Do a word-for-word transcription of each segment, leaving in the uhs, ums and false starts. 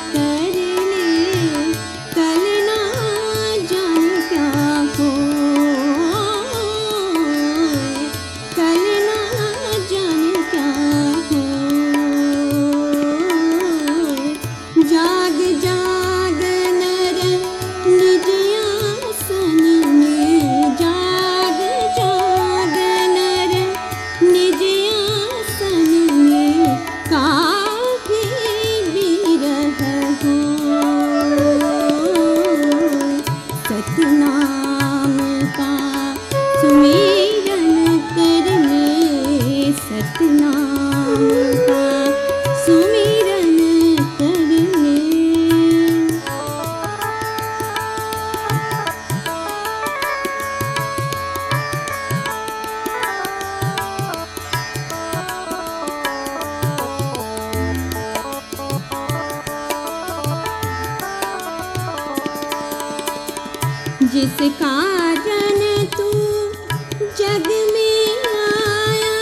कर ले, कल ना जाने क्या हो, कल ना जाने क्या हो। जाग जाग नर निज आसन में, जाग जाग नर निज आसन में, काहे बिरह हो। सतनाम का सुमिरन कर ले, सतनाम का सुमिरन कर ले। जिस कारण तू जग में आया,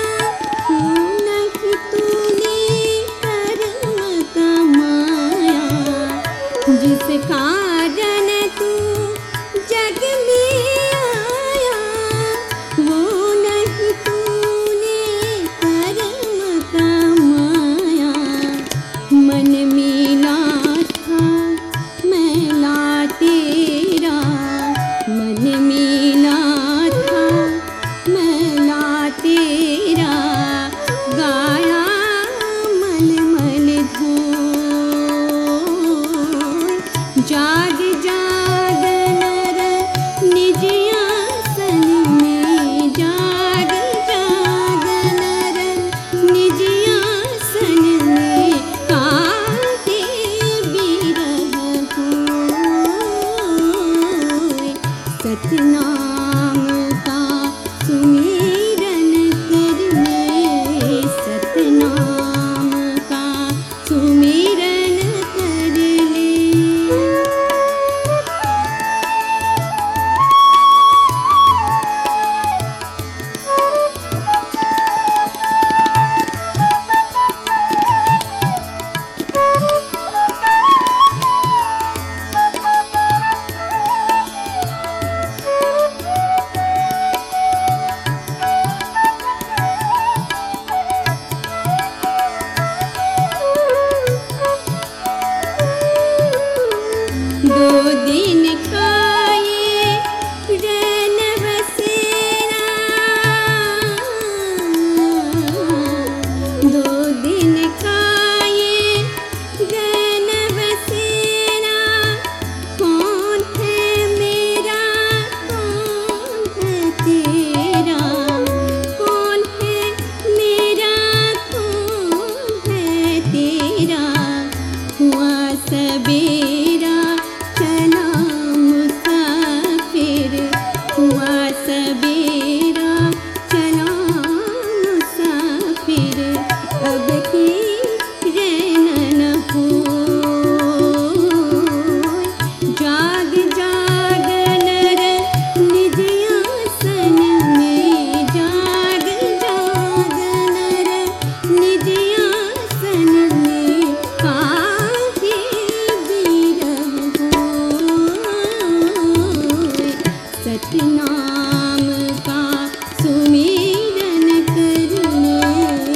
नहीं तूने कर्म कमाया। जिस कारण तू जग में आया, वो नहीं तूने कर्म कमाया। मन मिला था मैला तेरा, मन मिला था मैला तेरा, गाया मल मल धोय। जाग जाग नर निज आसन में, जाग जाग नर निज आसन में, काहे बिरह होय। सतनाम का सुमिरन कर ले, सतनाम का सुमिरन कर ले। दो दिन का ये रैन बसेरा, दो दिन का ये रैन बसेरा, कौन है मेरा कौन है तेरा, कौन है मेरा कौन है तेरा। हुआ सबेरा चला मुसाफिर, हुआ सबेरा चला मुसाफिर, अब की रैन न होय। जाग जाग नर निज आसन में, जाग जाग नर निज आसन में, काहे बिरह होय। सतनाम का सुमिरन कर ले,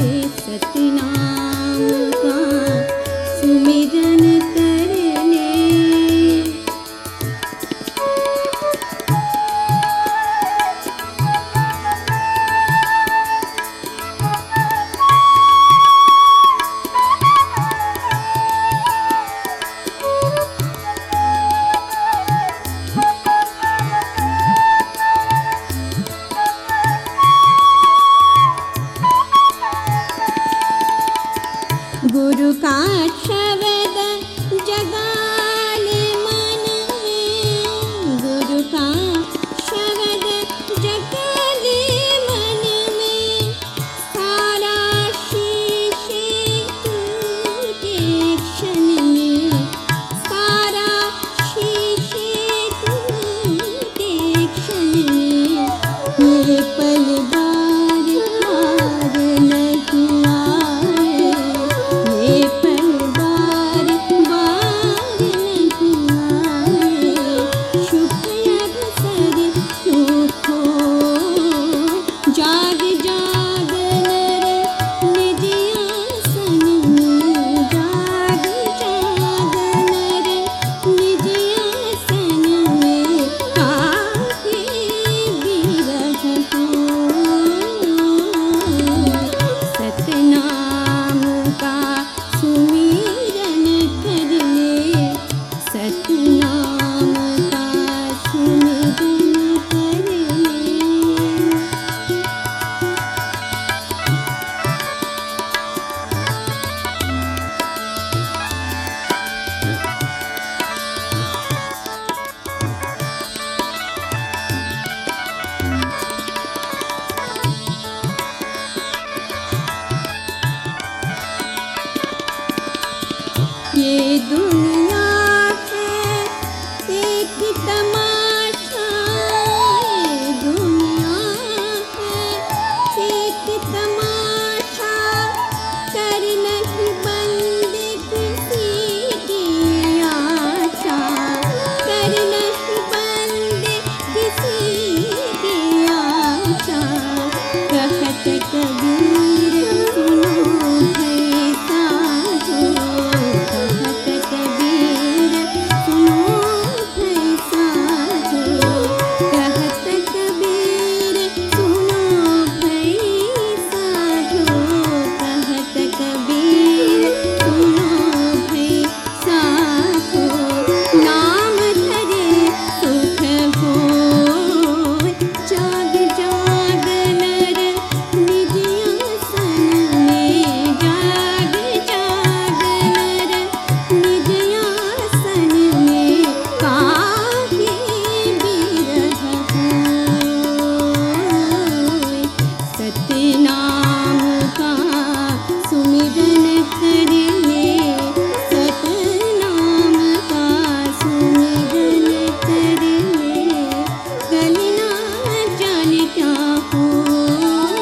सतनाम का सुमिरन कर ले। गुरु का शब्द जगा दुनिया है एक तमाशा, ये दुनिया है एक तमाशा, कर नहीं बंद किसी की आशा, कर नहीं बंद किसी की आशा। कहत कबीर सुनो है साधो, कहत कबीर सुनो है साधो, कहत कबीर सुनो है साधो, कहत कबीर सुनो है साधो। नाम धरे सुख होय, जाग जाग नर निज आसन में, जाग जाग नर निज आसन में, काहे बिरह होय। सतनाम का सुमिरन कर ले, सतनाम का सुमिरन कर ले, कल ना जाने क्या होय।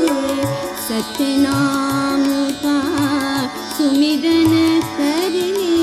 सतनाम का सुमिरन कर ले।